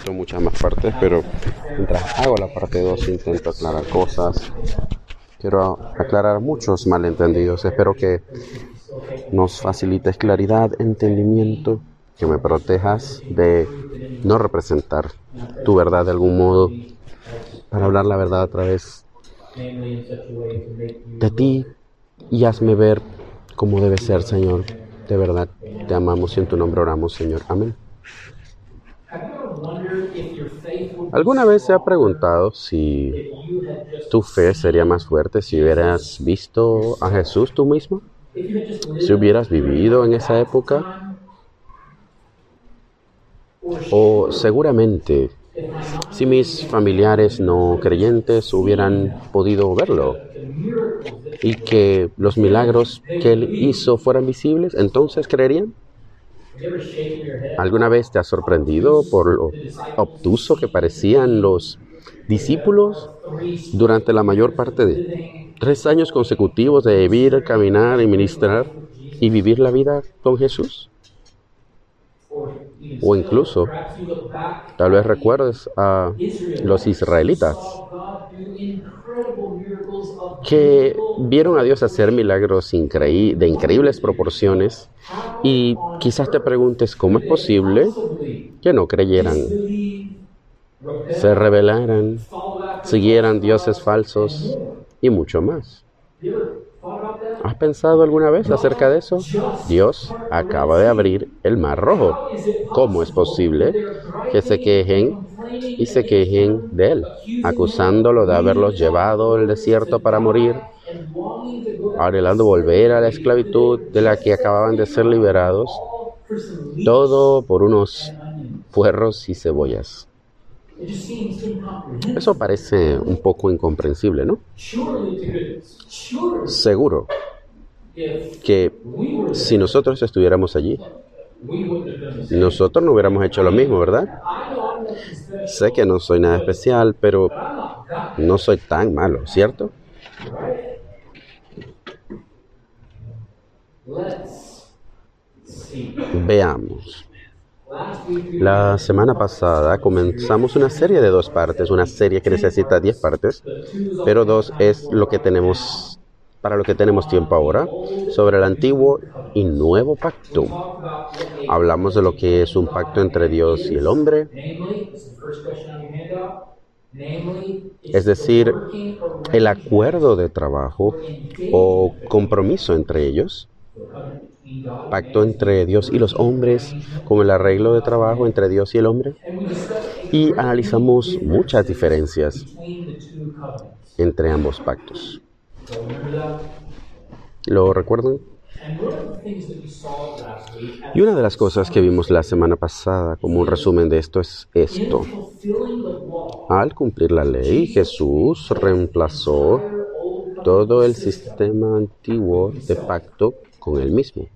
hizo muchas más partes, pero mientras hago la parte 2 intento aclarar cosas. Quiero aclarar muchos malentendidos. Espero que nos facilites claridad, entendimiento, que me protejas de no representar tu verdad de algún modo, para hablar la verdad a través de ti, y hazme ver cómo debe ser, Señor. De verdad, te amamos y en tu nombre oramos, Señor. Amén. ¿Alguna vez se ha preguntado si tu fe sería más fuerte si hubieras visto a Jesús tú mismo? Si hubieras vivido en esa época. O seguramente, si mis familiares no creyentes hubieran podido verlo y que los milagros que él hizo fueran visibles, ¿entonces creerían? ¿Alguna vez te has sorprendido por lo obtuso que parecían los discípulos durante la mayor parte de 3 años consecutivos de vivir, caminar y ministrar y vivir la vida con Jesús? O incluso, tal vez recuerdes a los israelitas que vieron a Dios hacer milagros de increíbles proporciones, y quizás te preguntes cómo es posible que no creyeran, se rebelaran, siguieran dioses falsos y mucho más. ¿Has pensado alguna vez acerca de eso? Dios acaba de abrir el Mar Rojo. ¿Cómo es posible que se quejen y se quejen de él, acusándolo de haberlos llevado al desierto para morir, anhelando volver a la esclavitud de la que acababan de ser liberados, todo por unos puerros y cebollas? Eso parece un poco incomprensible, ¿no? Seguro que si nosotros estuviéramos allí, nosotros no hubiéramos hecho lo mismo, ¿verdad? Sé que no soy nada especial, pero no soy tan malo, ¿cierto? Veamos. La semana pasada comenzamos una serie de 2 partes, una serie que necesita 10 partes, pero 2 es lo que tenemos, para lo que tenemos tiempo ahora, sobre el antiguo y nuevo pacto. Hablamos de lo que es un pacto entre Dios y el hombre, es decir, el acuerdo de trabajo o compromiso entre ellos. Pacto entre Dios y los hombres, como el arreglo de trabajo entre Dios y el hombre. Y analizamos muchas diferencias entre ambos pactos. ¿Lo recuerdan? Y una de las cosas que vimos la semana pasada como un resumen de esto es esto. Al cumplir la ley, Jesús reemplazó todo el sistema antiguo de pacto con él mismo.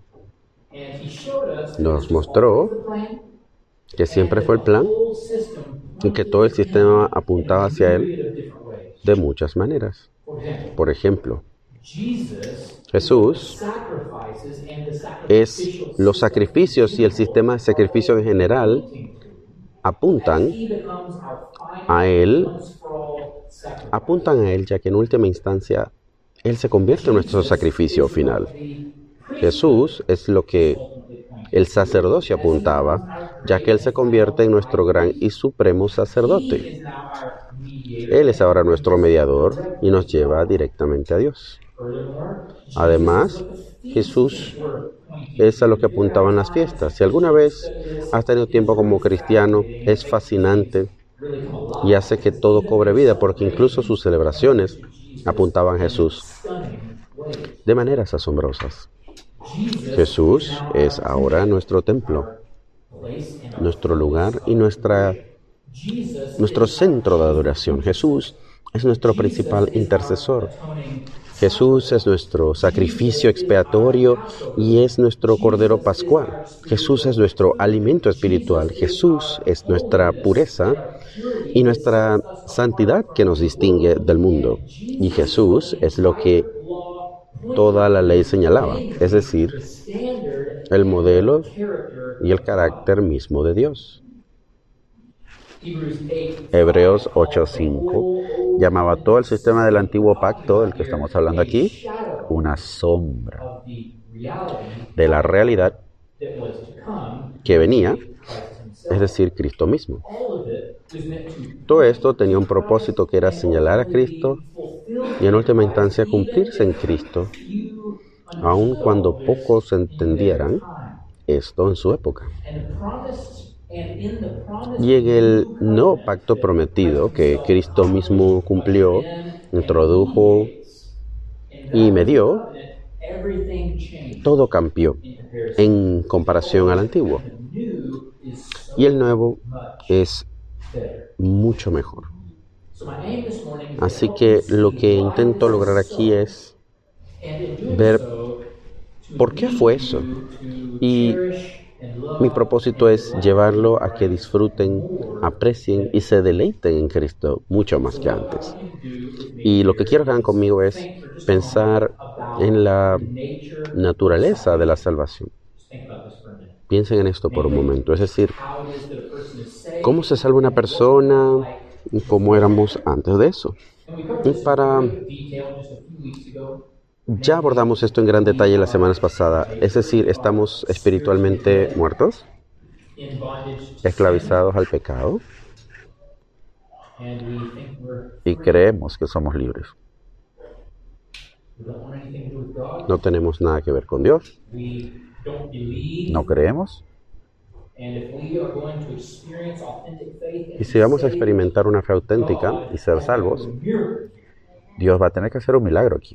Nos mostró que siempre fue el plan y que todo el sistema apuntaba hacia él de muchas maneras. Por ejemplo, Jesús es los sacrificios y el sistema de sacrificio en general apuntan a él, ya que en última instancia él se convierte en nuestro sacrificio final. Jesús es lo que el sacerdocio apuntaba, ya que él se convierte en nuestro gran y supremo sacerdote. Él es ahora nuestro mediador y nos lleva directamente a Dios. Además, Jesús es a lo que apuntaban las fiestas. Si alguna vez has tenido tiempo como cristiano, es fascinante y hace que todo cobre vida, porque incluso sus celebraciones apuntaban a Jesús de maneras asombrosas. Jesús es ahora nuestro templo, nuestro lugar y nuestro centro de adoración. Jesús es nuestro principal intercesor. Jesús es nuestro sacrificio expiatorio y es nuestro Cordero Pascual. Jesús es nuestro alimento espiritual. Jesús es nuestra pureza y nuestra santidad que nos distingue del mundo. Y Jesús es lo que toda la ley señalaba, es decir, el modelo y el carácter mismo de Dios. Hebreos 8:5 llamaba todo el sistema del antiguo pacto, del que estamos hablando aquí, una sombra de la realidad que venía, es decir, Cristo mismo. Todo esto tenía un propósito que era señalar a Cristo y en última instancia cumplirse en Cristo, aun cuando pocos entendieran esto en su época. Y en el nuevo pacto prometido que Cristo mismo cumplió, introdujo y me dio, todo cambió en comparación al antiguo. Y el nuevo es mucho mejor. Así que lo que intento lograr aquí es ver por qué fue eso. Y mi propósito es llevarlo a que disfruten, aprecien y se deleiten en Cristo mucho más que antes. Y lo que quiero que hagan conmigo es pensar en la naturaleza de la salvación. Piensen en esto por un momento. Es decir, ¿cómo se salva una persona y cómo éramos antes de eso? Ya abordamos esto en gran detalle las semanas pasadas. Es decir, estamos espiritualmente muertos, esclavizados al pecado, y creemos que somos libres. No tenemos nada que ver con Dios. No creemos. Y si vamos a experimentar una fe auténtica y ser salvos, Dios va a tener que hacer un milagro aquí.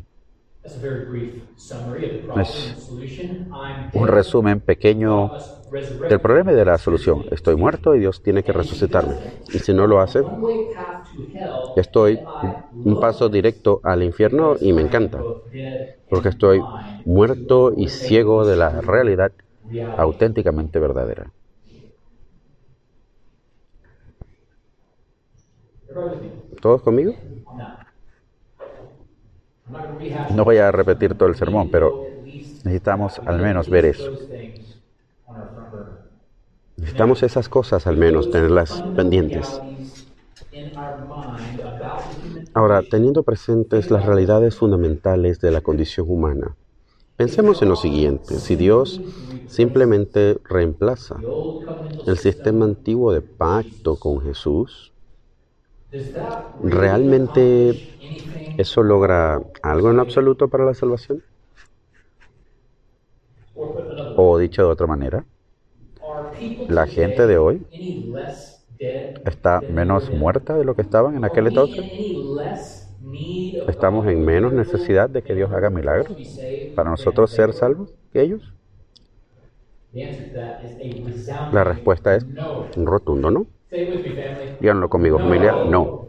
Es un resumen pequeño del problema y de la solución. Estoy muerto y Dios tiene que resucitarme. Y si no lo hace, estoy un paso directo al infierno y me encanta. Porque estoy muerto y ciego de la realidad auténticamente verdadera. ¿Todos conmigo? No voy a repetir todo el sermón, pero necesitamos al menos ver eso. Necesitamos esas cosas al menos, tenerlas pendientes. Ahora, teniendo presentes las realidades fundamentales de la condición humana, pensemos en lo siguiente. Si Dios simplemente reemplaza el sistema antiguo de pacto con Jesús, ¿realmente eso logra algo en lo absoluto para la salvación? O dicho de otra manera, ¿la gente de hoy está menos muerta de lo que estaban en aquel entonces? ¿Estamos en menos necesidad de que Dios haga milagros para nosotros ser salvos que ellos? La respuesta es un rotundo no. Díganlo conmigo, familia, no.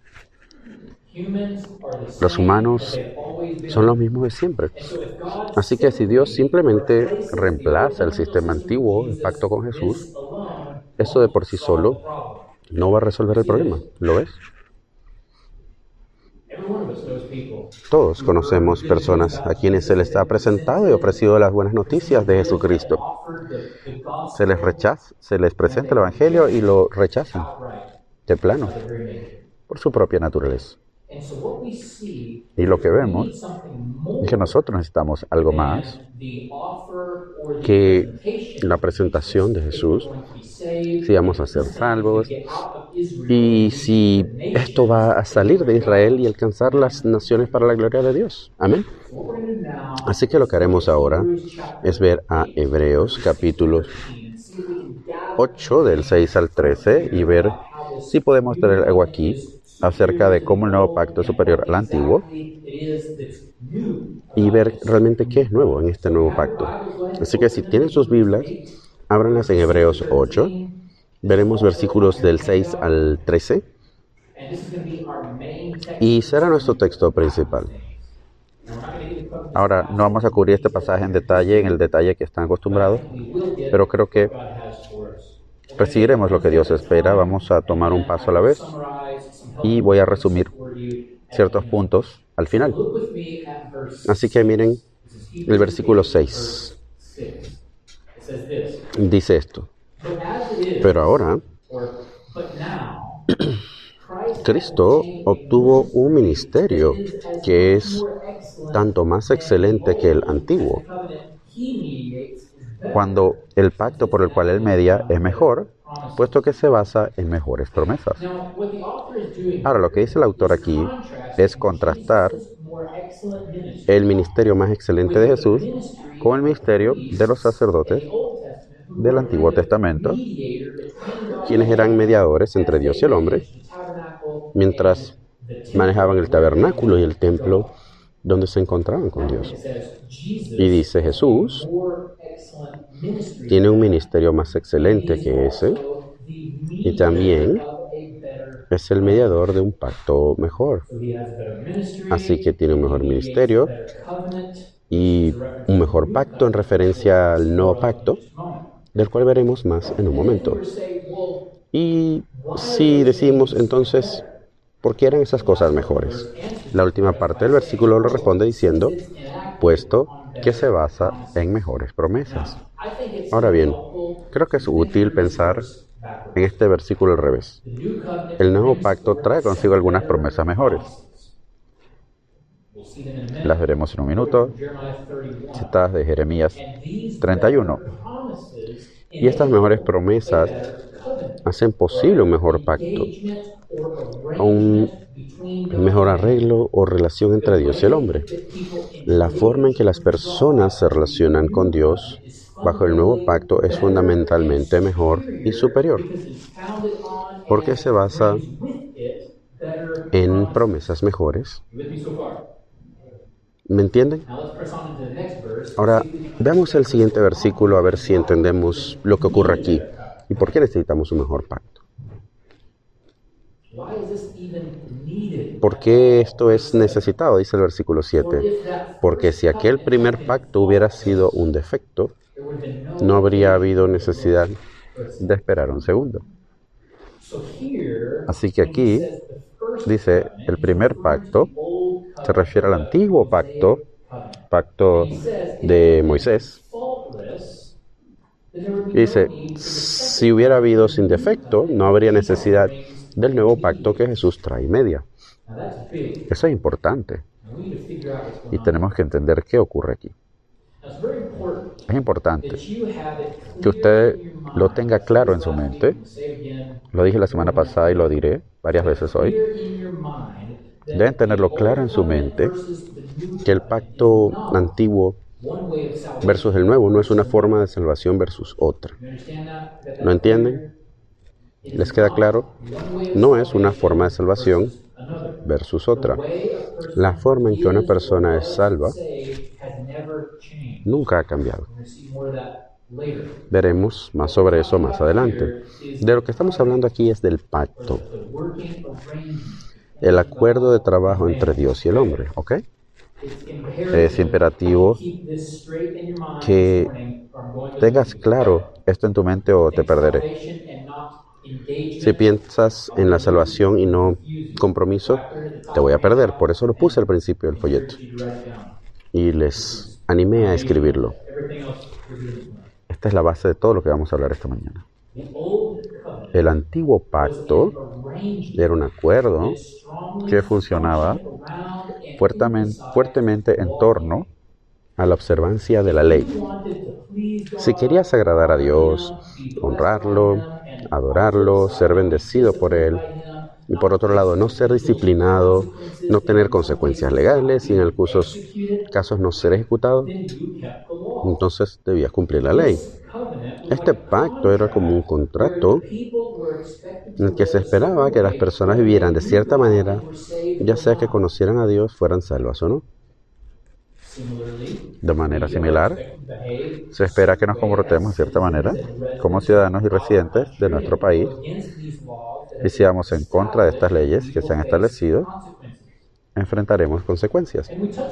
Los humanos son los mismos de siempre. Así que si Dios simplemente reemplaza el sistema antiguo, el pacto con Jesús, eso de por sí solo no va a resolver el problema. ¿Lo es? Todos conocemos personas a quienes se les ha presentado y ofrecido las buenas noticias de Jesucristo. Se les presenta el Evangelio y lo rechazan de plano, por su propia naturaleza. Y lo que vemos es que nosotros necesitamos algo más que la presentación de Jesús, si vamos a ser salvos y si esto va a salir de Israel y alcanzar las naciones para la gloria de Dios. Amén. Así que lo que haremos ahora es ver a Hebreos capítulo 8 del 6 al 13 y ver si podemos traer algo aquí acerca de cómo el nuevo pacto es superior al antiguo y ver realmente qué es nuevo en este nuevo pacto. Así que si tienen sus Biblias, ábranlas en Hebreos 8. Veremos versículos del 6 al 13 y será nuestro texto principal. Ahora, no vamos a cubrir este pasaje en detalle, en el detalle que están acostumbrados, pero creo que recibiremos lo que Dios espera. Vamos a tomar un paso a la vez y voy a resumir ciertos puntos al final. Así que miren el versículo 6. Dice esto. Pero ahora, Cristo obtuvo un ministerio que es tanto más excelente que el antiguo, cuando el pacto por el cual Él media es mejor, puesto que se basa en mejores promesas. Ahora, lo que dice el autor aquí es contrastar el ministerio más excelente de Jesús con el ministerio de los sacerdotes del Antiguo Testamento, quienes eran mediadores entre Dios y el hombre, mientras manejaban el tabernáculo y el templo donde se encontraban con Dios. Y dice Jesús tiene un ministerio más excelente que ese, y también es el mediador de un pacto mejor. Así que tiene un mejor ministerio y un mejor pacto en referencia al nuevo pacto, del cual veremos más en un momento. Y si decimos entonces, ¿por qué eran esas cosas mejores? La última parte del versículo lo responde diciendo, puesto que se basa en mejores promesas. Ahora bien, creo que es útil pensar en este versículo al revés. El nuevo pacto trae consigo algunas promesas mejores. Las veremos en un minuto, citadas de Jeremías 31. Y estas mejores promesas hacen posible un mejor pacto, un mejor arreglo o relación entre Dios y el hombre. La forma en que las personas se relacionan con Dios bajo el nuevo pacto es fundamentalmente mejor y superior, porque se basa en promesas mejores. ¿Me entienden? Ahora, veamos el siguiente versículo a ver si entendemos lo que ocurre aquí y por qué necesitamos un mejor pacto. ¿Por qué esto es necesitado? Dice el versículo 7. Porque si aquel primer pacto hubiera sido un defecto, no habría habido necesidad de esperar un segundo. Así que aquí dice el primer pacto, se refiere al antiguo pacto, pacto de Moisés. Y dice, si hubiera habido sin defecto, no habría necesidad del nuevo pacto que Jesús trae y media. Eso es importante. Y tenemos que entender qué ocurre aquí. Es importante que usted lo tenga claro en su mente. Lo dije la semana pasada y lo diré varias veces hoy. Deben tenerlo claro en su mente que el pacto antiguo versus el nuevo no es una forma de salvación versus otra. ¿Lo entienden? ¿Les queda claro? No es una forma de salvación versus otra. La forma en que una persona es salva nunca ha cambiado. Veremos más sobre eso más adelante. De lo que estamos hablando aquí es del pacto, el acuerdo de trabajo entre Dios y el hombre, ¿ok? Es imperativo que tengas claro esto en tu mente o te perderé. Si piensas en la salvación y no compromiso, te voy a perder. Por eso lo puse al principio del folleto. Y les animé a escribirlo. Esta es la base de todo lo que vamos a hablar esta mañana. El antiguo pacto era un acuerdo que funcionaba fuertemente en torno a la observancia de la ley. Si querías agradar a Dios, honrarlo, adorarlo, ser bendecido por Él, y por otro lado no ser disciplinado, no tener consecuencias legales y en algunos casos no ser ejecutado, entonces debías cumplir la ley. Este pacto era como un contrato en el que se esperaba que las personas vivieran de cierta manera, ya sea que conocieran a Dios, fueran salvas o no. De manera similar, se espera que nos comportemos de cierta manera como ciudadanos y residentes de nuestro país y si vamos en contra de estas leyes que se han establecido, enfrentaremos consecuencias.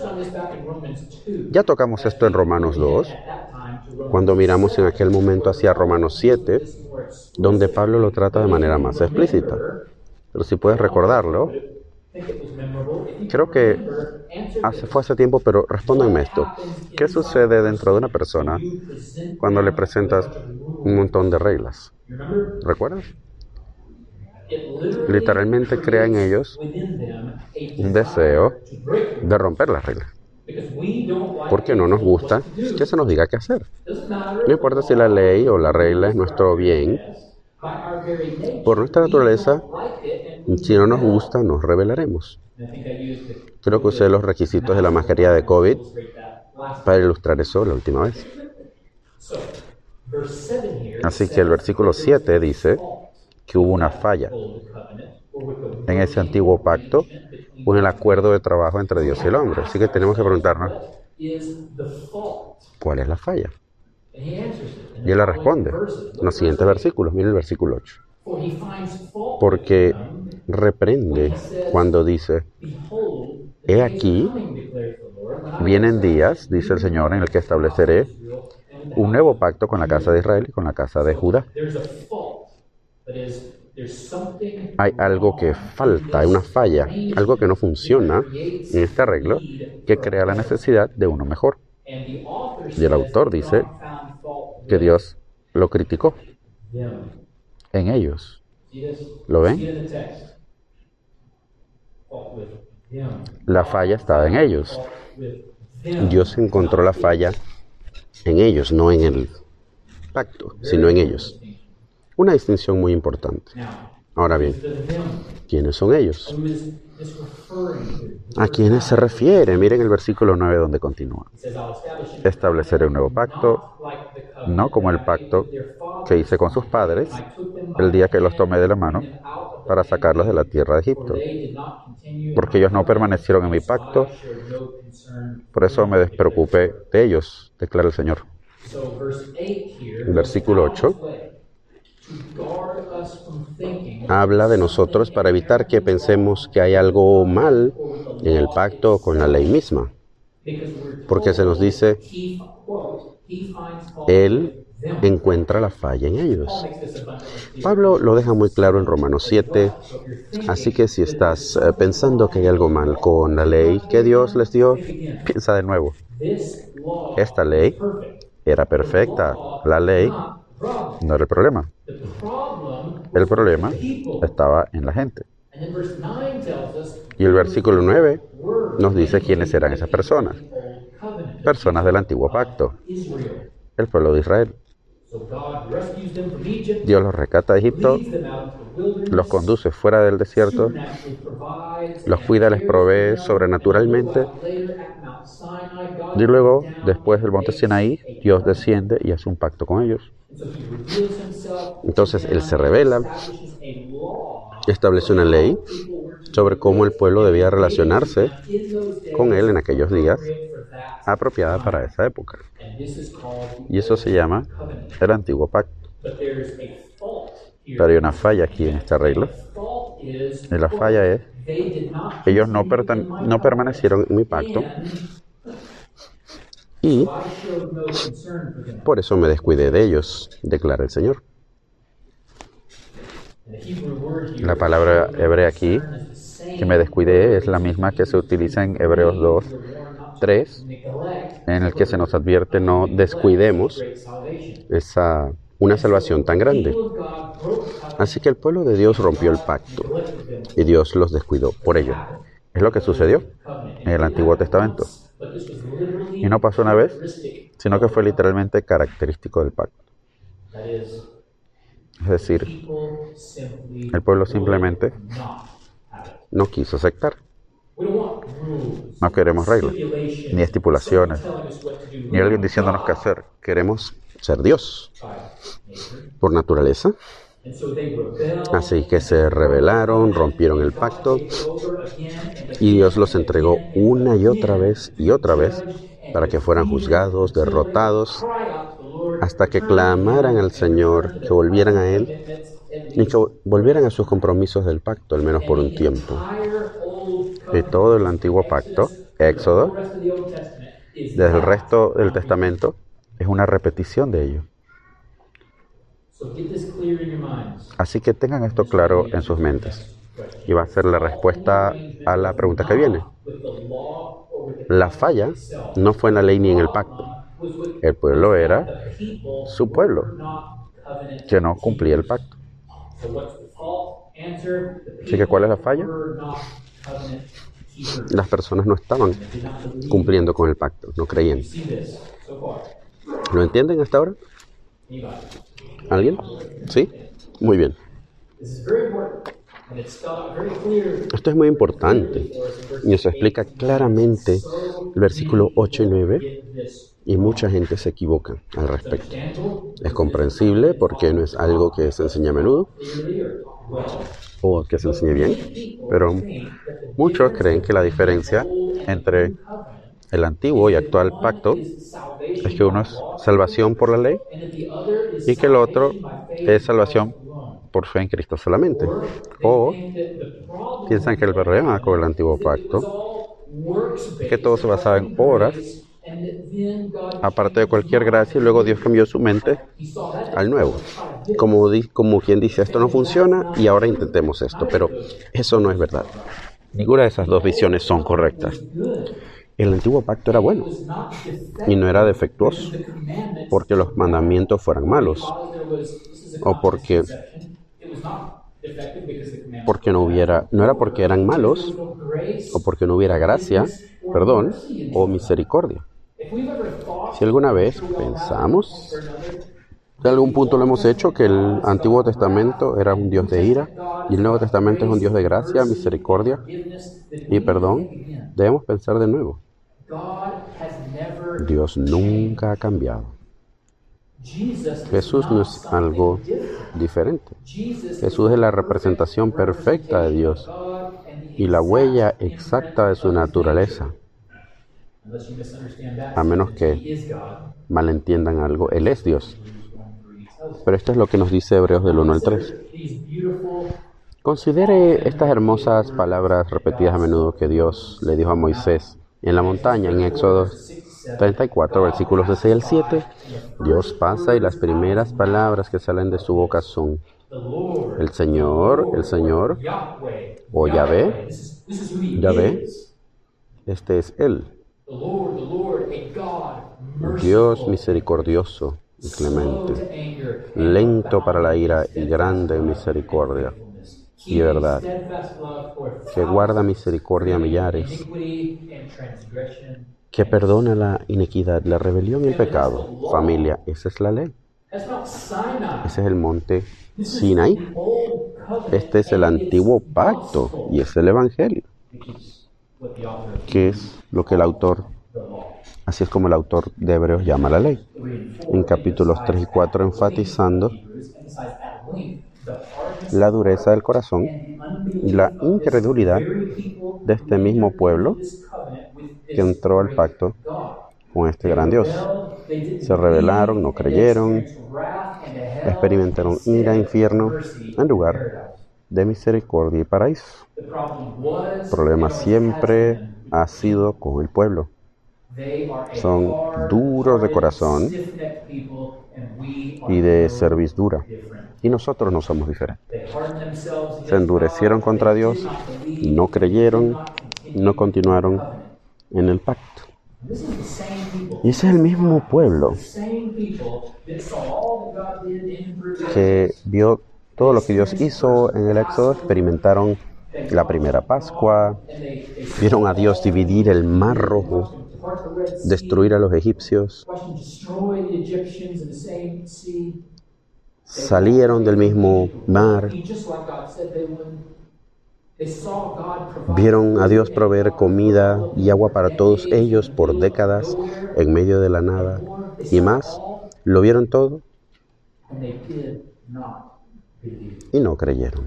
Ya tocamos esto en Romanos 2, cuando miramos en aquel momento hacia Romanos 7, donde Pablo lo trata de manera más explícita. Pero si puedes recordarlo, creo que fue hace tiempo, pero respóndanme esto. ¿Qué sucede dentro de una persona cuando le presentas un montón de reglas? ¿Recuerdas? literalmente crea en ellos un deseo de romper las reglas. Porque no nos gusta que se nos diga qué hacer. No importa si la ley o la regla es nuestro bien, por nuestra naturaleza, si no nos gusta, nos rebelaremos. Creo que usé los requisitos de la mascarilla de COVID para ilustrar eso la última vez. Así que el versículo 7 dice que hubo una falla en ese antiguo pacto o en el acuerdo de trabajo entre Dios y el hombre. Así que tenemos que preguntarnos, ¿cuál es la falla? Y él la responde en los siguientes versículos. Miren el versículo 8. Porque reprende cuando dice, he aquí, vienen días, dice el Señor, en el que estableceré un nuevo pacto con la casa de Israel y con la casa de Judá. Hay algo que falta, hay una falla, algo que no funciona en este arreglo que crea la necesidad de uno mejor. Y el autor dice que Dios lo criticó en ellos. ¿Lo ven? La falla estaba en ellos. Dios encontró la falla en ellos, no en el pacto, sino en ellos. Una distinción muy importante. Ahora bien, ¿quiénes son ellos? ¿A quiénes se refiere? Miren el versículo 9 donde continúa. Estableceré un nuevo pacto, no como el pacto que hice con sus padres el día que los tomé de la mano para sacarlos de la tierra de Egipto. Porque ellos no permanecieron en mi pacto, por eso me despreocupé de ellos, declara el Señor. El versículo 8 habla de nosotros para evitar que pensemos que hay algo mal en el pacto con la ley misma. Porque se nos dice, Él encuentra la falla en ellos. Pablo lo deja muy claro en Romanos 7, así que si estás pensando que hay algo mal con la ley que Dios les dio, piensa de nuevo. Esta ley era perfecta, la ley no era el problema. El problema estaba en la gente. Y el versículo 9 nos dice quiénes eran esas personas. Personas del antiguo pacto, el pueblo de Israel. Dios los rescata de Egipto, los conduce fuera del desierto, los cuida, les provee sobrenaturalmente. Y luego, después del monte Sinaí, Dios desciende y hace un pacto con ellos. Entonces Él se revela, establece una ley sobre cómo el pueblo debía relacionarse con Él en aquellos días, apropiada para esa época. Y eso se llama el antiguo pacto. Pero hay una falla aquí en este arreglo. Y la falla es, ellos no permanecieron en mi pacto y por eso me descuidé de ellos, declara el Señor. La palabra hebrea aquí, que me descuidé, es la misma que se utiliza en Hebreos 2, 3, en el que se nos advierte no descuidemos una salvación tan grande. Así que el pueblo de Dios rompió el pacto y Dios los descuidó por ello. Es lo que sucedió en el Antiguo Testamento. Y no pasó una vez, sino que fue literalmente característico del pacto. Es decir, el pueblo simplemente no quiso aceptar. No queremos reglas, ni estipulaciones, ni alguien diciéndonos qué hacer. Queremos ser Dios por naturaleza. Así que se rebelaron, rompieron el pacto y Dios los entregó una y otra vez para que fueran juzgados, derrotados, hasta que clamaran al Señor, que volvieran a Él y que volvieran a sus compromisos del pacto, al menos por un tiempo. Y todo el antiguo pacto, Éxodo, desde el resto del Testamento, es una repetición de ello. Así que tengan esto claro en sus mentes. Y va a ser la respuesta a la pregunta que viene. La falla no fue en la ley ni en el pacto. El pueblo era su pueblo, que no cumplía el pacto. Así que, ¿cuál es la falla? Las personas no estaban cumpliendo con el pacto, no creían. ¿Lo entienden hasta ahora? ¿Alguien? ¿Sí? Muy bien. Esto es muy importante y nos explica claramente el versículo 8 y 9, y mucha gente se equivoca al respecto. Es comprensible porque no es algo que se enseña a menudo o que se enseñe bien, pero muchos creen que la diferencia entre el antiguo y actual pacto es que uno es salvación por la ley y que el otro es salvación por fe en Cristo solamente. O piensan que el problema con el antiguo pacto es que todo se basaba en obras, aparte de cualquier gracia, y luego Dios cambió su mente al nuevo. Como quien dice, esto no funciona y ahora intentemos esto, pero eso no es verdad. Ninguna de esas dos visiones son correctas. El antiguo pacto era bueno y no era defectuoso porque los mandamientos fueran malos o porque no era porque eran malos o porque no hubiera gracia, perdón, o misericordia. Si alguna vez pensamos, de algún punto lo hemos hecho, que el Antiguo Testamento era un Dios de ira y el Nuevo Testamento es un Dios de gracia, misericordia y perdón, debemos pensar de nuevo. Dios nunca ha cambiado. Jesús no es algo diferente. Jesús es la representación perfecta de Dios y la huella exacta de su naturaleza. A menos que malentiendan algo, Él es Dios. Pero esto es lo que nos dice Hebreos del 1 al 3. Considere estas hermosas palabras repetidas a menudo que Dios le dijo a Moisés en la montaña, en Éxodo 34, versículos de 6 al 7. Dios pasa y las primeras palabras que salen de su boca son el Señor, o Yahvé. Yahvé, este es Él. Dios misericordioso y clemente, lento para la ira y grande en misericordia y verdad, que guarda misericordia a millares, que perdona la iniquidad, la rebelión y el pecado. Familia, esa es la ley. Ese es el monte Sinaí. Este es el antiguo pacto y es el Evangelio, que es lo que así es como el autor de Hebreos llama la ley. En capítulos 3 y 4 enfatizando la dureza del corazón y la incredulidad de este mismo pueblo que entró al pacto con este gran Dios. Se rebelaron, no creyeron, experimentaron ira, infierno, en lugar de misericordia y paraíso. El problema siempre ha sido con el pueblo. Son duros de corazón y de cerviz dura. Y nosotros no somos diferentes. Se endurecieron contra Dios, no creyeron, no continuaron en el pacto. Y ese es el mismo pueblo que vio todo lo que Dios hizo en el Éxodo, experimentaron la primera Pascua, vieron a Dios dividir el Mar Rojo, destruir a los egipcios, salieron del mismo mar, vieron a Dios proveer comida y agua para todos ellos por décadas en medio de la nada y más. Lo vieron todo y no creyeron.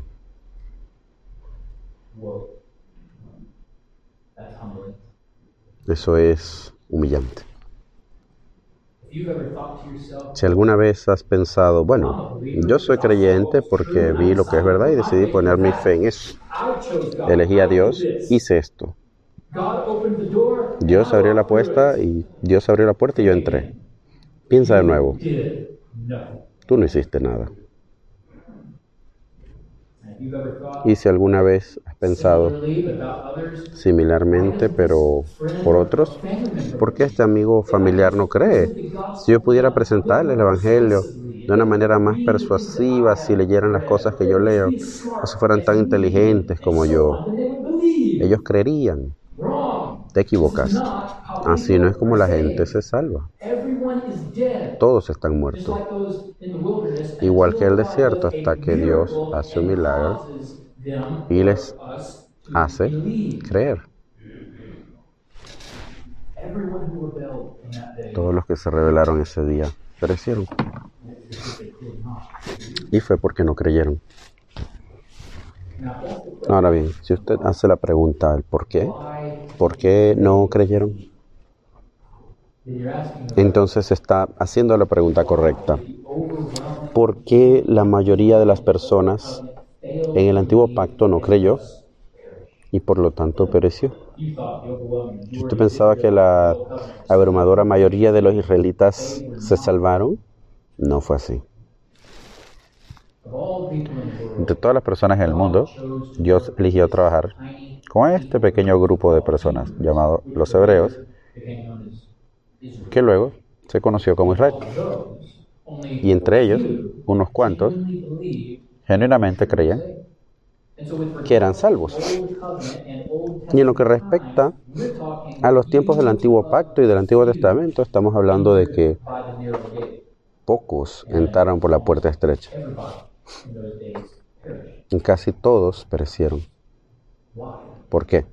Eso es humillante. Si alguna vez has pensado, bueno, yo soy creyente porque vi lo que es verdad y decidí poner mi fe en eso. Elegí a Dios, hice esto. Dios abrió la puerta y yo entré. Piensa de nuevo. Tú no hiciste nada. Y si alguna vez has pensado similarmente, pero por otros, ¿por qué este amigo familiar no cree? Si yo pudiera presentarle el Evangelio de una manera más persuasiva si leyeran las cosas que yo leo, o si fueran tan inteligentes como yo. Ellos creerían. Te equivocas. Así no es como la gente se salva. Todos están muertos. Igual que el desierto, hasta que Dios hace un milagro y les hace creer. Todos los que se rebelaron ese día perecieron. Y fue porque no creyeron. Ahora bien, si usted hace la pregunta ¿el por qué no creyeron? Entonces está haciendo la pregunta correcta. ¿Por qué la mayoría de las personas en el antiguo pacto no creyó y por lo tanto pereció? ¿Usted pensaba que la abrumadora mayoría de los israelitas se salvaron? No fue así. Entre todas las personas en el mundo, Dios eligió trabajar con este pequeño grupo de personas llamado los hebreos, que luego se conoció como Israel. Y entre ellos, unos cuantos genuinamente creían que eran salvos. Y en lo que respecta a los tiempos del Antiguo Pacto y del Antiguo Testamento, estamos hablando de que pocos entraron por la puerta estrecha. Y casi todos perecieron. ¿Por qué?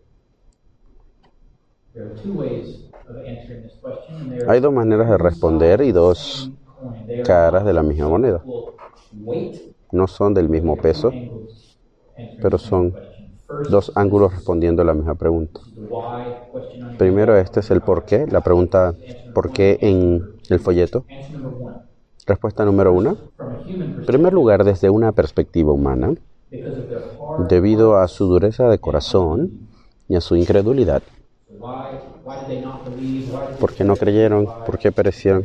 Hay dos maneras de responder y dos caras de la misma moneda. No son del mismo peso, pero son dos ángulos respondiendo a la misma pregunta. Primero, este es el por qué, la pregunta ¿por qué en el folleto? Respuesta número 1. En primer lugar, desde una perspectiva humana, debido a su dureza de corazón y a su incredulidad. ¿Por qué no creyeron? ¿Por qué perecieron?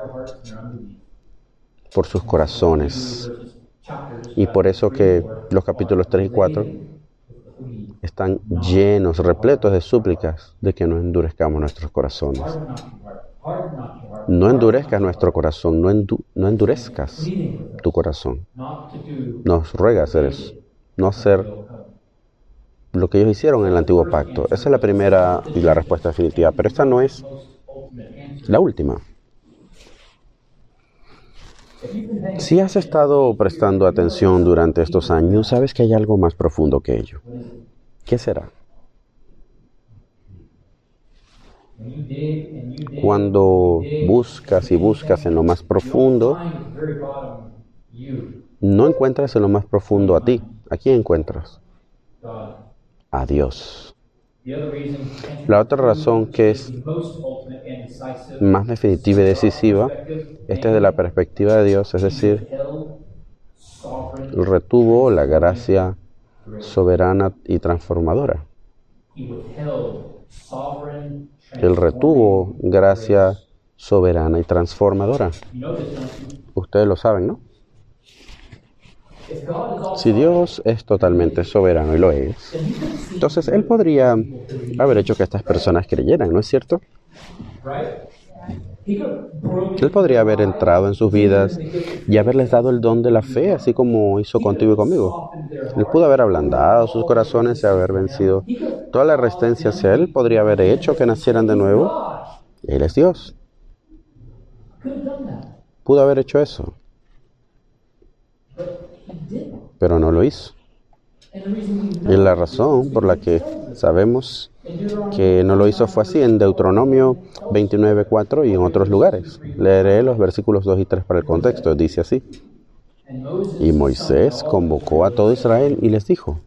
Por sus corazones. Y por eso que los capítulos 3 y 4 están llenos, repletos de súplicas de que no endurezcamos nuestros corazones. No endurezcas nuestro corazón, no endurezcas tu corazón. Nos ruega hacer eso, no hacer lo que ellos hicieron en el antiguo pacto. Esa es la primera y la respuesta definitiva, pero esta no es la última. Si has estado prestando atención durante estos años, sabes que hay algo más profundo que ello. ¿Qué será? Cuando buscas y buscas en lo más profundo, no encuentras en lo más profundo a ti. ¿A quién encuentras? A Dios. La otra razón que es más definitiva y decisiva, esta es de la perspectiva de Dios, es decir, retuvo la gracia soberana y transformadora. Él retuvo gracia soberana y transformadora. Ustedes lo saben, ¿no? Si Dios es totalmente soberano y lo es, entonces Él podría haber hecho que estas personas creyeran, ¿no es cierto? Él podría haber entrado en sus vidas y haberles dado el don de la fe, así como hizo contigo y conmigo. Él pudo haber ablandado sus corazones y haber vencido toda la resistencia hacia Él. Podría haber hecho que nacieran de nuevo. Él es Dios. Pudo haber hecho eso, pero no lo hizo. Y la razón por la que sabemos que no lo hizo fue así en Deuteronomio 29:4 y en otros lugares. Leeré los versículos 2 y 3 para el contexto. Dice así: y Moisés convocó a todo Israel y les dijo: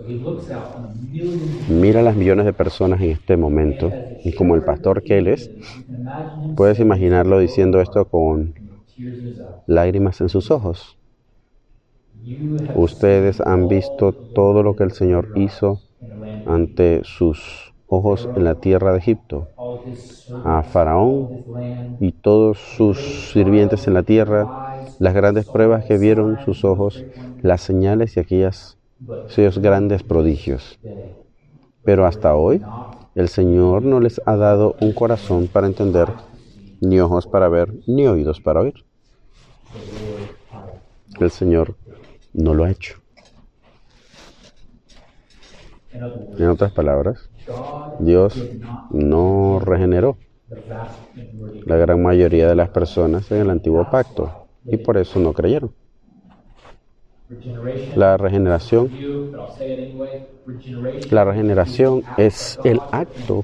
mira las millones de personas en este momento, y como el pastor que él es, puedes imaginarlo diciendo esto con lágrimas en sus ojos. Ustedes han visto todo lo que el Señor hizo ante sus ojos en la tierra de Egipto, a Faraón y todos sus sirvientes en la tierra, las grandes pruebas que vieron sus ojos, las señales y aquellos grandes prodigios. Pero hasta hoy, el Señor no les ha dado un corazón para entender, ni ojos para ver, ni oídos para oír. El Señor no lo ha hecho. En otras palabras, Dios no regeneró la gran mayoría de las personas en el antiguo pacto y por eso no creyeron. La regeneración es el acto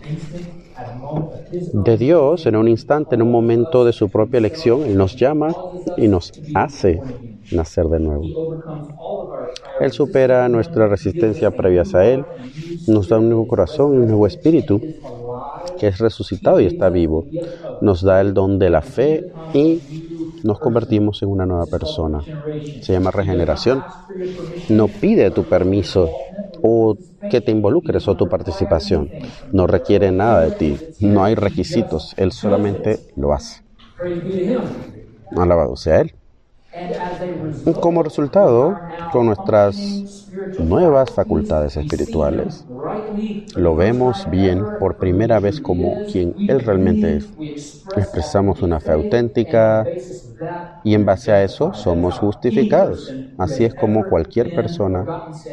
de Dios en un instante, en un momento de su propia elección. Él nos llama y nos hace nacer de nuevo. Él supera nuestra resistencia previas a Él, nos da un nuevo corazón y un nuevo espíritu que es resucitado y está vivo. Nos da el don de la fe y nos convertimos en una nueva persona. Se llama regeneración. No pide tu permiso o que te involucres o tu participación. No requiere nada de ti. No hay requisitos. Él solamente lo hace. Alabado sea Él. Como resultado, con nuestras nuevas facultades espirituales, lo vemos bien por primera vez como quien Él realmente es. Expresamos una fe auténtica y en base a eso somos justificados. Así es como cualquier persona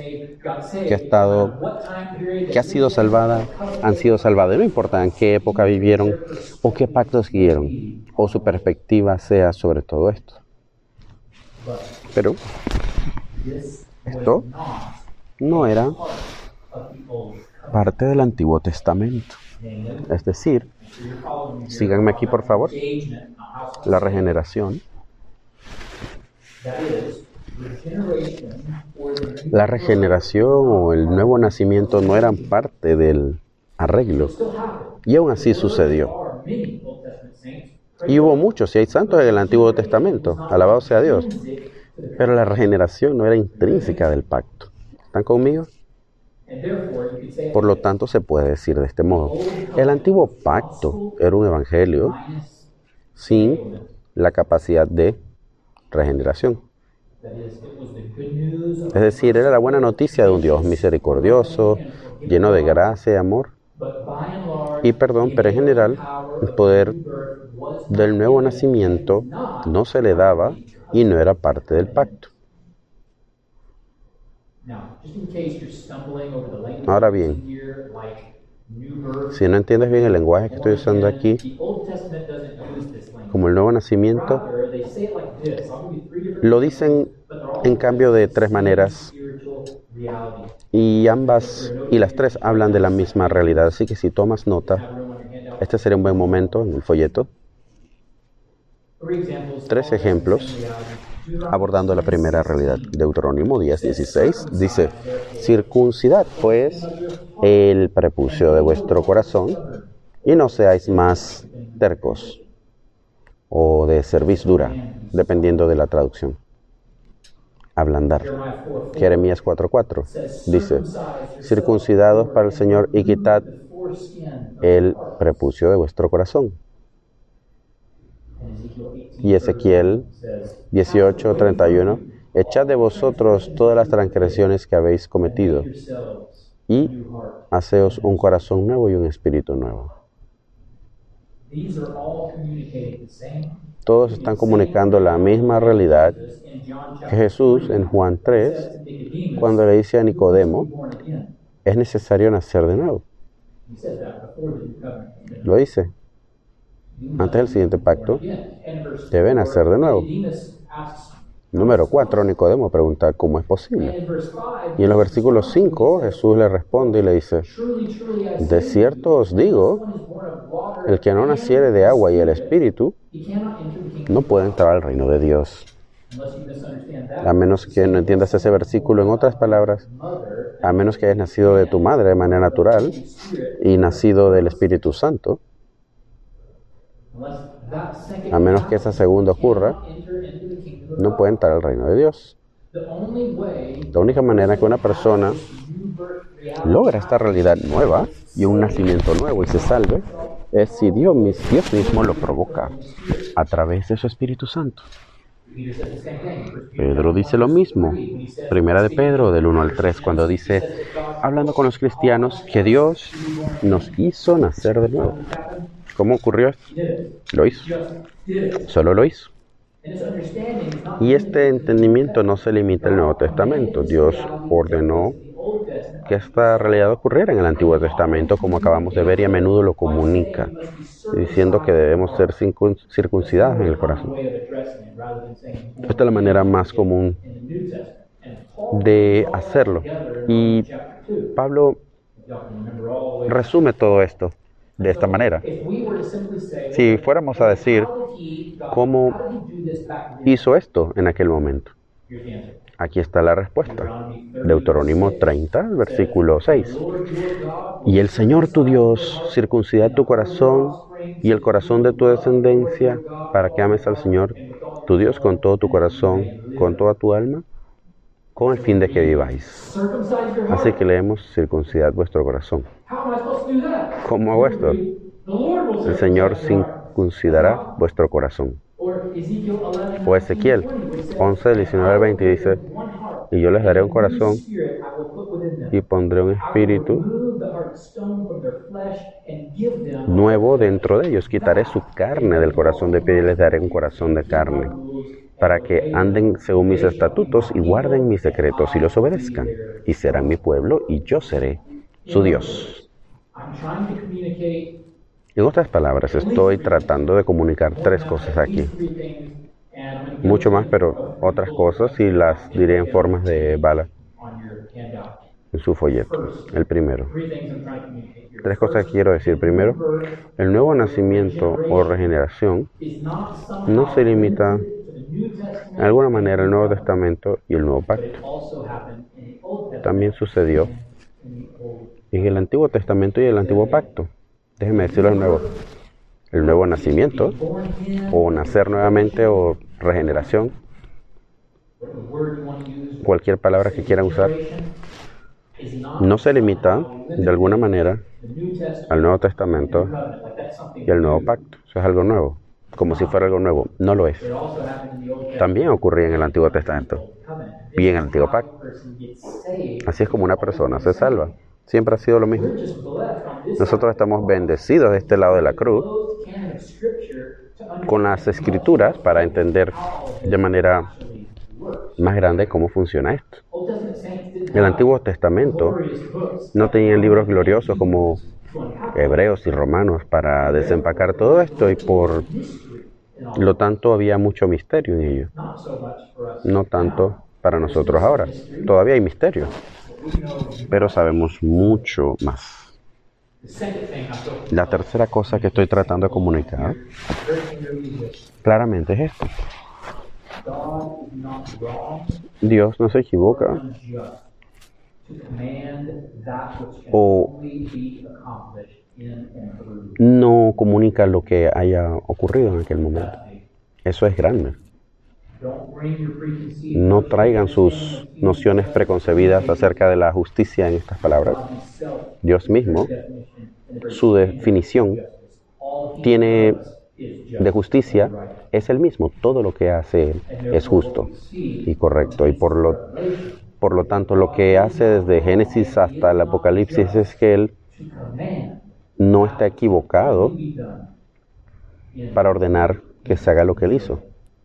que ha sido salvada, han sido salvadas. No importa en qué época vivieron o qué pactos siguieron o su perspectiva sea sobre todo esto. Pero esto no era parte del Antiguo Testamento. Es decir, síganme aquí por favor, la regeneración. La regeneración o el nuevo nacimiento no eran parte del arreglo. Y aún así sucedió. Y hubo muchos, y hay santos en el Antiguo Testamento, alabado sea Dios. Pero la regeneración no era intrínseca del pacto. ¿Están conmigo? Por lo tanto, se puede decir de este modo. El antiguo pacto era un evangelio sin la capacidad de regeneración. Es decir, era la buena noticia de un Dios misericordioso, lleno de gracia y amor y perdón, pero en general el poder del nuevo nacimiento no se le daba y no era parte del pacto. Ahora bien, si no entiendes bien el lenguaje que estoy usando aquí, como el nuevo nacimiento, lo dicen en cambio de tres maneras y las tres hablan de la misma realidad. Así que si tomas nota, este sería un buen momento en el folleto. 3 ejemplos abordando la primera realidad. Deuteronomio 10:16 dice: circuncidad pues el prepucio de vuestro corazón y no seáis más tercos o de cerviz dura, dependiendo de la traducción. Ablandar. Jeremías 4:4 dice: circuncidados para el Señor y quitad el prepucio de vuestro corazón. Y Ezequiel 18:31: echad de vosotros todas las transgresiones que habéis cometido y haceos un corazón nuevo y un espíritu nuevo. Todos están comunicando la misma realidad que Jesús en Juan 3, cuando le dice a Nicodemo: es necesario nacer de nuevo. Lo dice. Antes del siguiente pacto, debe nacer de nuevo. Número 4, Nicodemo pregunta: ¿cómo es posible? Y en los versículos 5, Jesús le responde y le dice: de cierto os digo, el que no naciere de agua y el Espíritu, no puede entrar al reino de Dios. A menos que no entiendas ese versículo, en otras palabras, a menos que hayas nacido de tu madre de manera natural y nacido del Espíritu Santo, a menos que esa segunda ocurra, no puede entrar al reino de Dios. La única manera que una persona logra esta realidad nueva y un nacimiento nuevo y se salve es si Dios mismo lo provoca a través de su Espíritu Santo. Pedro dice lo mismo. Primera de Pedro, del 1 al 3, cuando dice, hablando con los cristianos, que Dios nos hizo nacer de nuevo. ¿Cómo ocurrió esto? Lo hizo. Solo lo hizo. Y este entendimiento no se limita al Nuevo Testamento. Dios ordenó que esta realidad ocurriera en el Antiguo Testamento, como acabamos de ver, y a menudo lo comunica, diciendo que debemos ser circuncidados en el corazón. Esta es la manera más común de hacerlo. Y Pablo resume todo esto de esta manera. Si fuéramos a decir cómo hizo esto en aquel momento, aquí está la respuesta. Deuteronomio 30, versículo 6. Y el Señor tu Dios circuncida tu corazón y el corazón de tu descendencia para que ames al Señor tu Dios con todo tu corazón, con toda tu alma, con el fin de que viváis. Así que leemos, circuncidad vuestro corazón. ¿Cómo hago esto? El Señor circuncidará vuestro corazón. O Ezequiel 11, 19 al 20 dice, y yo les daré un corazón y pondré un espíritu nuevo dentro de ellos. Quitaré su carne del corazón de piedra y les daré un corazón de carne, para que anden según mis estatutos y guarden mis decretos y los obedezcan, y serán mi pueblo y yo seré su Dios. En otras palabras, estoy tratando de comunicar tres cosas aquí. Mucho más, pero otras cosas, y las diré en formas de bala en su folleto. El primero. Tres cosas que quiero decir. Primero, el nuevo nacimiento o regeneración no se limita de alguna manera al Nuevo Testamento y el Nuevo Pacto. También sucedió en el Antiguo Testamento y el Antiguo Pacto. Déjenme decirlo de nuevo. El nuevo nacimiento, o nacer nuevamente, o regeneración, cualquier palabra que quieran usar, no se limita de alguna manera al Nuevo Testamento y al Nuevo Pacto. Eso es algo nuevo, como si fuera algo nuevo. No lo es. También ocurría en el Antiguo Testamento y en el Antiguo Pacto. Así es como una persona se salva. Siempre ha sido lo mismo. Nosotros estamos bendecidos de este lado de la cruz con las Escrituras para entender de manera más grande cómo funciona esto. El Antiguo Testamento no tenía libros gloriosos como Hebreos y Romanos para desempacar todo esto, y por lo tanto había mucho misterio en ello. No tanto para nosotros ahora. Todavía hay misterio, pero sabemos mucho más. La tercera cosa que estoy tratando de comunicar claramente es esto. Dios no se equivoca o no comunica lo que haya ocurrido en aquel momento. Eso es grande. No traigan sus nociones preconcebidas acerca de la justicia en estas palabras. Dios mismo, su definición tiene de justicia es el mismo. Todo lo que hace es justo y correcto. Y por lo tanto, lo que hace desde Génesis hasta el Apocalipsis es que Él no está equivocado para ordenar que se haga lo que Él hizo.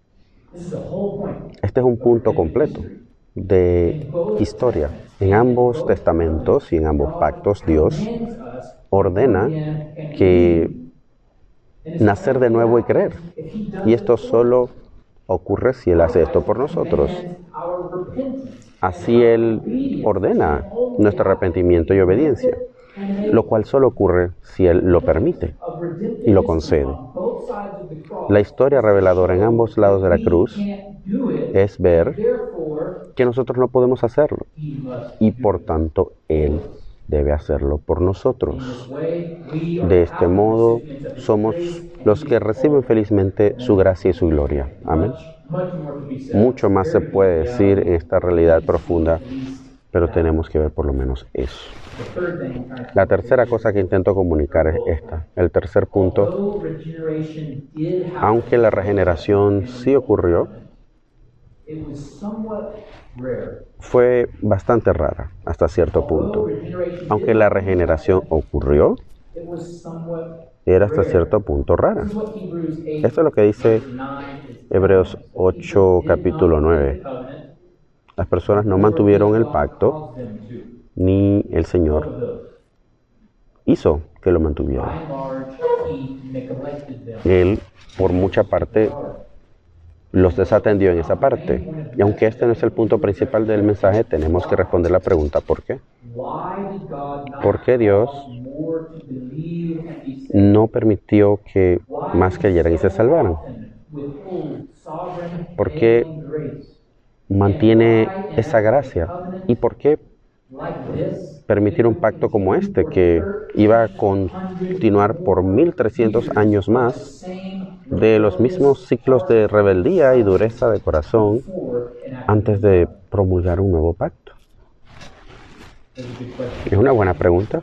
Este es un punto completo de historia. En ambos testamentos y en ambos pactos, Dios ordena que nacer de nuevo y creer. Y esto solo ocurre si Él hace esto por nosotros. Así Él ordena nuestro arrepentimiento y obediencia, lo cual solo ocurre si Él lo permite y lo concede. La historia reveladora en ambos lados de la cruz es ver que nosotros no podemos hacerlo, y por tanto Él debe hacerlo por nosotros. De este modo somos los que reciben felizmente su gracia y su gloria. Amén. Mucho más se puede decir en esta realidad profunda, pero tenemos que ver por lo menos eso. La tercera cosa que intento comunicar es esta. El tercer punto: aunque la regeneración sí ocurrió, fue bastante rara hasta cierto punto. Aunque la regeneración ocurrió, era hasta cierto punto rara. Esto es lo que dice Hebreos 8, capítulo 9. Las personas no mantuvieron el pacto, ni el Señor hizo que lo mantuvieran. Él, por mucha parte, los desatendió en esa parte. Y aunque este no es el punto principal del mensaje, tenemos que responder la pregunta ¿por qué? ¿Por qué Dios no permitió que más creyeran y se salvaran? ¿Por qué mantiene esa gracia? ¿Y por qué permitir un pacto como este que iba a continuar por 1300 años más de los mismos ciclos de rebeldía y dureza de corazón antes de promulgar un nuevo pacto? Es una buena pregunta.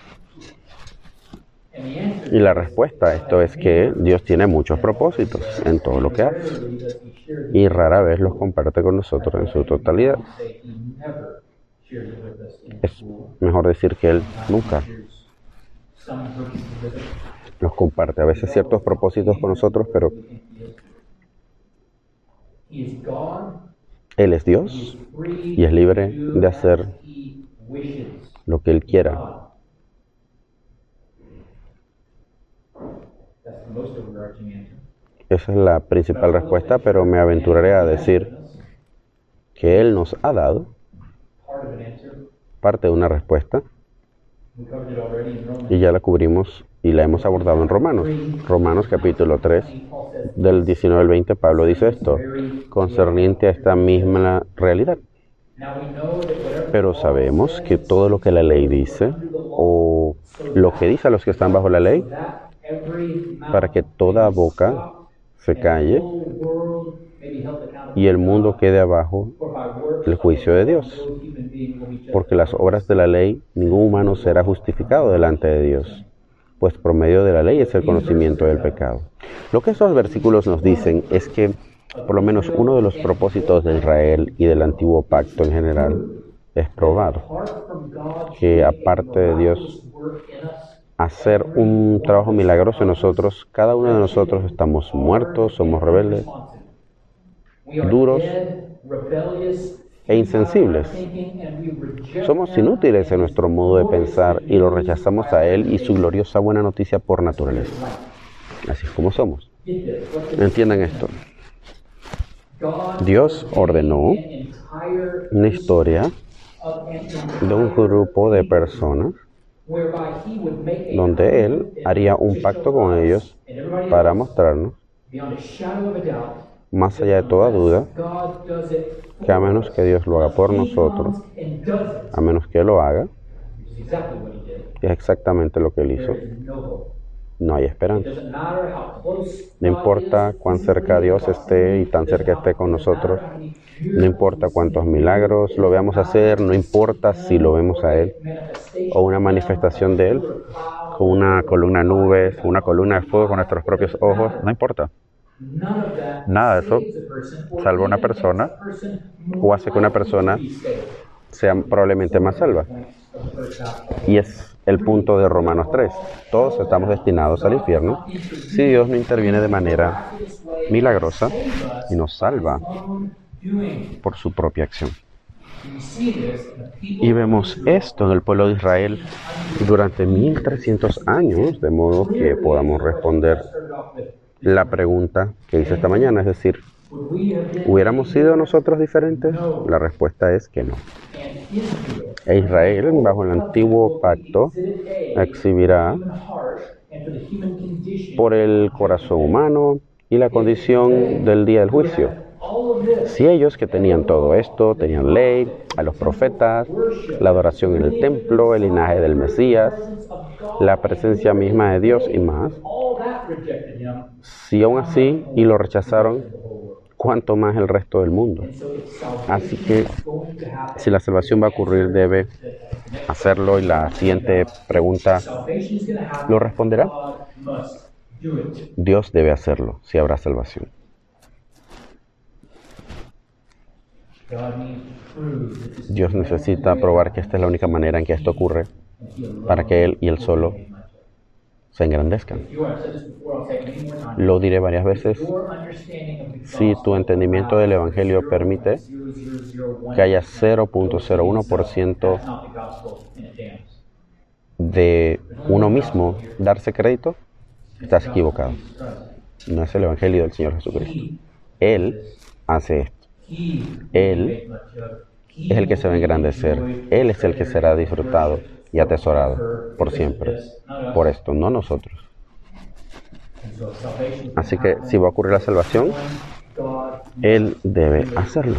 Y la respuesta a esto es que Dios tiene muchos propósitos en todo lo que hace y rara vez los comparte con nosotros en su totalidad. Es mejor decir que Él nunca los comparte. A veces ciertos propósitos con nosotros, pero Él es Dios y es libre de hacer lo que Él quiera. Esa es la principal respuesta, pero me aventuraré a decir que Él nos ha dado parte de una respuesta y ya la cubrimos y la hemos abordado en Romanos. Romanos capítulo 3, del 19 al 20, Pablo dice esto, concerniente a esta misma realidad. Pero sabemos que todo lo que la ley dice, o lo que dice a los que están bajo la ley, para que toda boca se calle y el mundo quede abajo el juicio de Dios. Porque las obras de la ley, ningún humano será justificado delante de Dios, pues por medio de la ley es el conocimiento del pecado. Lo que esos versículos nos dicen es que por lo menos uno de los propósitos de Israel y del antiguo pacto en general es probar que aparte de Dios hacer un trabajo milagroso en nosotros, cada uno de nosotros estamos muertos, somos rebeldes, duros e insensibles. Somos inútiles en nuestro modo de pensar y lo rechazamos a Él y su gloriosa buena noticia por naturaleza. Así es como somos. Entiendan esto. Dios ordenó una historia de un grupo de personas donde Él haría un pacto con ellos para mostrarnos, más allá de toda duda, que a menos que Dios lo haga por nosotros, a menos que Él lo haga, es exactamente lo que Él hizo, no hay esperanza. No importa cuán cerca Dios esté y tan cerca esté con nosotros, no importa cuántos milagros lo veamos hacer, no importa si lo vemos a Él o una manifestación de Él con una columna de nubes, una columna de fuego con nuestros propios ojos, no importa. Nada de eso salva a una persona o hace que una persona sea probablemente más salva. Y es el punto de Romanos 3. Todos estamos destinados al infierno si Dios no interviene de manera milagrosa y nos salva por su propia acción. Y vemos esto en el pueblo de Israel durante 1300 años, de modo que podamos responder la pregunta que hice esta mañana, es decir, ¿hubiéramos sido nosotros diferentes? La respuesta es que no. E Israel, bajo el antiguo pacto, exhibirá por el corazón humano y la condición del día del juicio. Si ellos que tenían todo esto, tenían ley, a los profetas, la adoración en el templo, el linaje del Mesías, la presencia misma de Dios y más, si aún así y lo rechazaron, cuánto más el resto del mundo. Así que si la salvación va a ocurrir, debe hacerlo. Y la siguiente pregunta, ¿lo responderá? Dios debe hacerlo, si habrá salvación. Dios necesita probar que esta es la única manera en que esto ocurre, para que Él y Él solo se engrandezcan. Lo diré varias veces. Si tu entendimiento del Evangelio permite que haya 0.01% de uno mismo darse crédito, estás equivocado. No es el Evangelio del Señor Jesucristo. Él hace esto. Él es el que se va a engrandecer. Él es el que será disfrutado y atesorado por siempre. Por esto, no nosotros. Así que si va a ocurrir la salvación, Él debe hacerlo.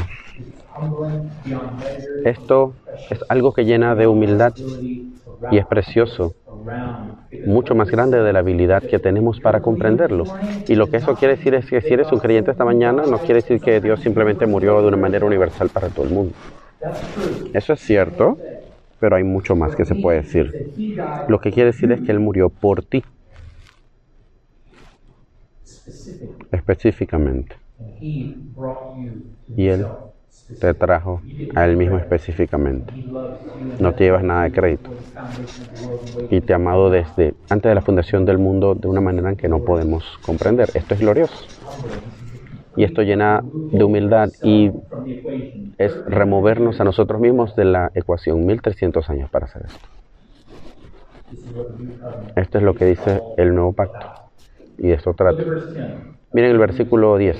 Esto es algo que llena de humildad y es precioso, mucho más grande de la habilidad que tenemos para comprenderlo. Y lo que eso quiere decir es que si eres un creyente esta mañana, no quiere decir que Dios simplemente murió de una manera universal para todo el mundo. Eso es cierto, pero hay mucho más que se puede decir. Lo que quiere decir es que Él murió por ti, específicamente. Y Él te trajo a Él mismo específicamente. No te llevas nada de crédito. Y te ha amado desde antes de la fundación del mundo de una manera en que no podemos comprender. Esto es glorioso. Y esto llena de humildad y es removernos a nosotros mismos de la ecuación. 1300 años para hacer esto. Esto es lo que dice el nuevo pacto. Y de esto trata. Miren el versículo 10,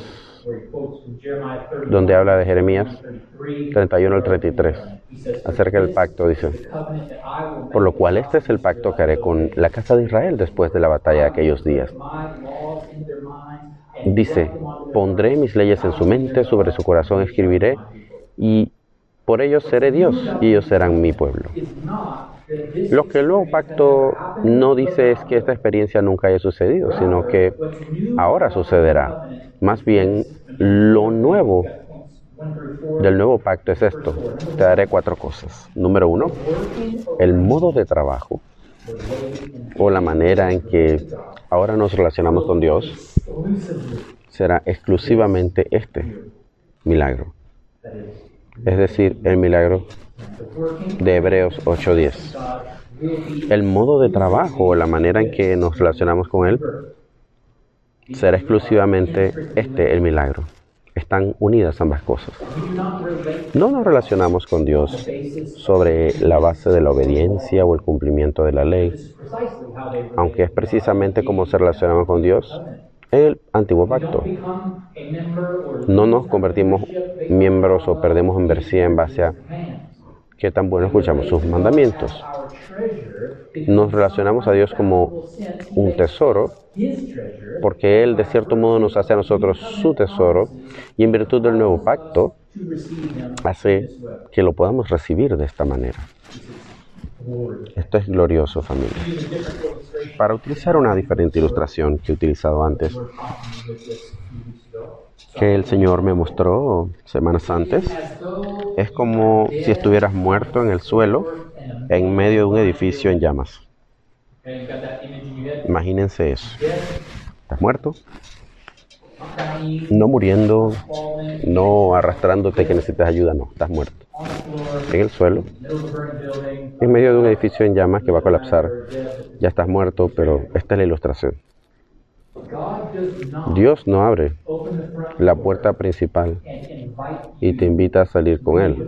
donde habla de Jeremías 31 al 33, acerca del pacto, dice: por lo cual este es el pacto que haré con la casa de Israel después de la batalla de aquellos días. Dice: pondré mis leyes en su mente, sobre su corazón escribiré, y por ellos seré Dios, y ellos serán mi pueblo. Lo que el nuevo pacto no dice es que esta experiencia nunca haya sucedido, sino que ahora sucederá. Más bien, lo nuevo del nuevo pacto es esto. Te daré 4 cosas. Número 1, el modo de trabajo, o la manera en que ahora nos relacionamos con Dios, será exclusivamente este milagro. Es decir, el milagro de Hebreos 8:10. El modo de trabajo o la manera en que nos relacionamos con Él será exclusivamente el milagro. Están unidas ambas cosas. No nos relacionamos con Dios sobre la base de la obediencia o el cumplimiento de la ley, aunque es precisamente como se relacionamos con Dios en el antiguo pacto. No nos convertimos miembros o perdemos membresía en base a qué tan bueno escuchamos sus mandamientos. Nos relacionamos a Dios como un tesoro, porque Él de cierto modo nos hace a nosotros su tesoro, y en virtud del nuevo pacto hace que lo podamos recibir de esta manera. Esto es glorioso, familia. Para utilizar una diferente ilustración que he utilizado antes, que el Señor me mostró semanas antes, es como si estuvieras muerto en el suelo en medio de un edificio en llamas. Imagínense eso. Estás muerto, no muriendo, no arrastrándote que necesitas ayuda, no, estás muerto. En el suelo, en medio de un edificio en llamas que va a colapsar. Ya estás muerto, pero esta es la ilustración. Dios no abre la puerta principal y te invita a salir con Él.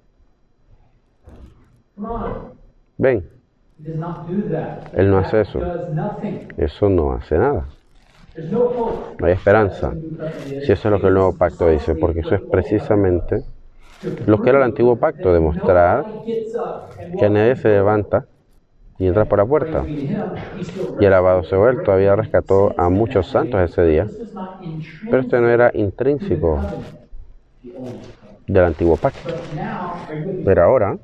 Ven, Él no hace eso. Eso no hace nada. No hay esperanza. Si eso es lo que el nuevo pacto dice, porque eso es precisamente lo que era el antiguo pacto, demostrar que nadie se levanta y entra por la puerta. Y alabado sea Él, todavía rescató a muchos santos ese día. Pero esto no era intrínseco del antiguo pacto. Pero ahora,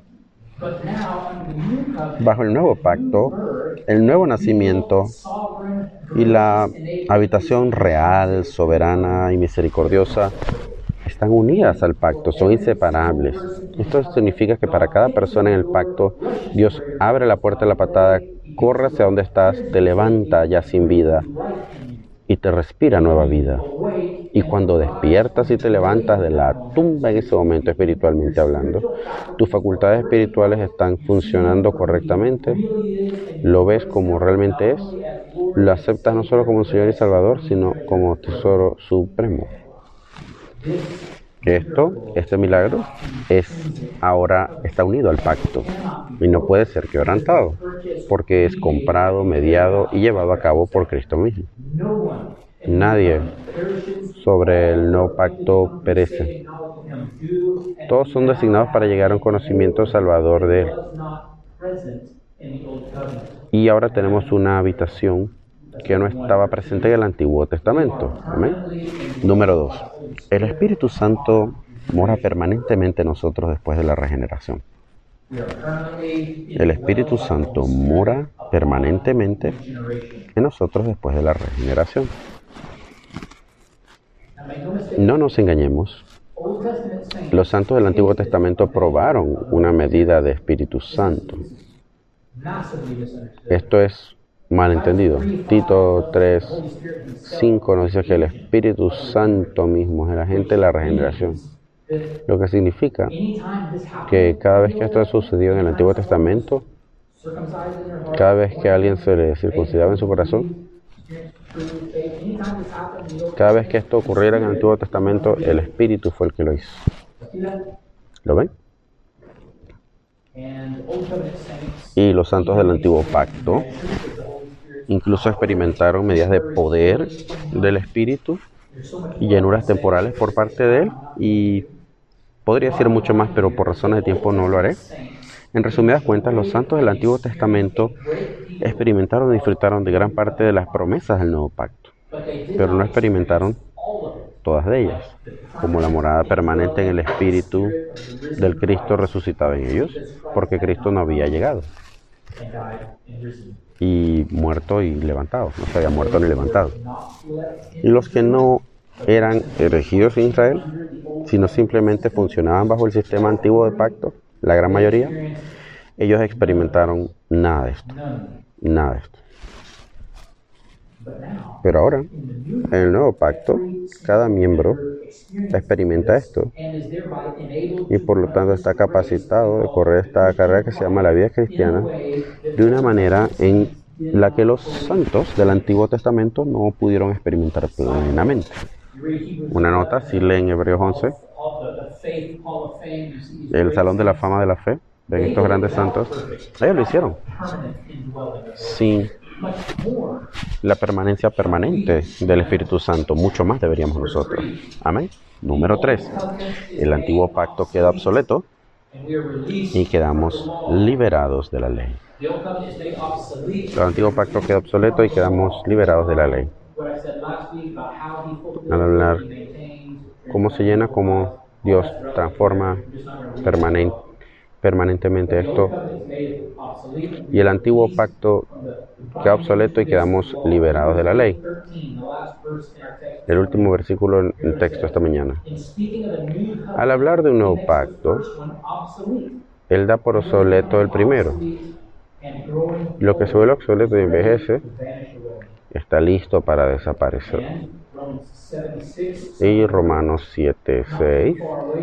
bajo el nuevo pacto, el nuevo nacimiento y la habitación real, soberana y misericordiosa están unidas al pacto, son inseparables. Esto significa que para cada persona en el pacto, Dios abre la puerta de la patada, corre hacia donde estás, te levanta ya sin vida y te respira nueva vida. Y cuando despiertas y te levantas de la tumba en ese momento, espiritualmente hablando, tus facultades espirituales están funcionando correctamente, lo ves como realmente es lo aceptas no solo como un Señor y Salvador, sino como tesoro supremo. Este milagro, ahora está unido al pacto y no puede ser quebrantado, porque es comprado, mediado y llevado a cabo por Cristo mismo. Nadie sobre el nuevo pacto perece. Todos son designados para llegar a un conocimiento salvador de Él. Y ahora tenemos una habitación que no estaba presente en el Antiguo Testamento. Amén. Número 2. El Espíritu Santo mora permanentemente en nosotros después de la regeneración. El Espíritu Santo mora permanentemente en nosotros después de la regeneración. No nos engañemos. Los santos del Antiguo Testamento probaron una medida de Espíritu Santo. Esto es malentendido. Tito 3:5 nos dice que el Espíritu Santo mismo es el agente de la regeneración. Lo que significa que cada vez que esto sucedió en el Antiguo Testamento, cada vez que alguien se le circuncidaba en su corazón, cada vez que esto ocurriera en el Antiguo Testamento, el Espíritu fue el que lo hizo. ¿Lo ven? Y los santos del Antiguo Pacto incluso experimentaron medidas de poder del Espíritu y llenuras temporales por parte de Él. Y podría decir mucho más, pero por razones de tiempo no lo haré. En resumidas cuentas, los santos del Antiguo Testamento experimentaron y disfrutaron de gran parte de las promesas del Nuevo Pacto, pero no experimentaron todas de ellas, como la morada permanente en el Espíritu del Cristo resucitado en ellos, porque Cristo no había llegado y muerto y levantado, no se había muerto ni levantado. Y los que no eran elegidos en Israel, sino simplemente funcionaban bajo el sistema antiguo de pacto, la gran mayoría, ellos experimentaron nada de esto. Pero ahora, en el nuevo pacto, cada miembro experimenta esto y por lo tanto está capacitado de correr esta carrera que se llama la vida cristiana de una manera en la que los santos del Antiguo Testamento no pudieron experimentar plenamente. Una nota, si leen Hebreos 11, el Salón de la Fama de la Fe, ven estos grandes santos, ellos lo hicieron sin la permanencia permanente del Espíritu Santo. Mucho más deberíamos nosotros. Amén. Número 3. El antiguo pacto queda obsoleto y quedamos liberados de la ley. El antiguo pacto queda obsoleto y quedamos liberados de la ley. Al hablar cómo se llena, cómo Dios transforma permanentemente esto, y el antiguo pacto queda obsoleto y quedamos liberados de la ley. El último versículo en el texto esta mañana. Al hablar de un nuevo pacto, Él da por obsoleto el primero. Lo que se vuelve obsoleto y envejece está listo para desaparecer. Y Romanos 7:6.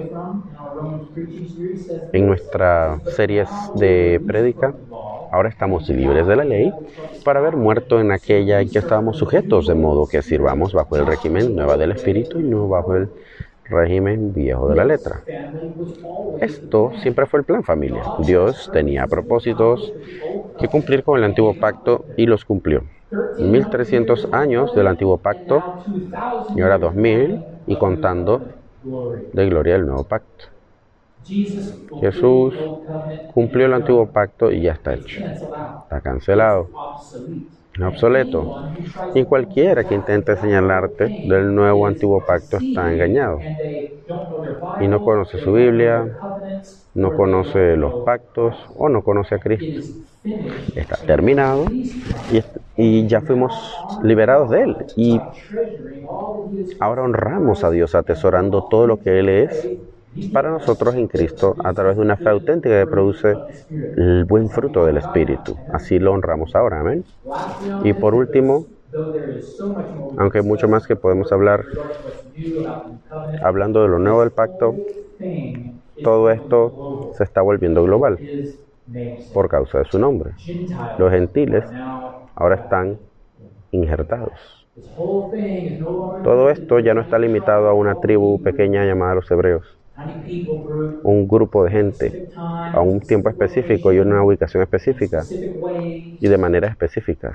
En nuestras series de prédica, ahora estamos libres de la ley para haber muerto en aquella en que estábamos sujetos, de modo que sirvamos bajo el régimen nuevo del Espíritu y no bajo el régimen viejo de la letra. Esto siempre fue el plan, familia. Dios tenía propósitos que cumplir con el antiguo pacto y los cumplió. 1300 años del antiguo pacto y ahora 2000 y contando de gloria del nuevo pacto. Jesús cumplió el antiguo pacto y ya está hecho. Está cancelado. Obsoleto. Y cualquiera que intente señalarte del nuevo antiguo pacto está engañado. Y no conoce su Biblia, no conoce los pactos o no conoce a Cristo. Está terminado y ya fuimos liberados de Él. Y ahora honramos a Dios atesorando todo lo que Él es para nosotros en Cristo a través de una fe auténtica que produce el buen fruto del Espíritu. Así lo honramos ahora, amén. Y por último, aunque hay mucho más que podemos hablar, hablando de lo nuevo del pacto, todo esto se está volviendo global por causa de su nombre. Los gentiles ahora están injertados. Todo esto ya no está limitado a una tribu pequeña llamada los hebreos, un grupo de gente, a un tiempo específico y una ubicación específica y de maneras específicas.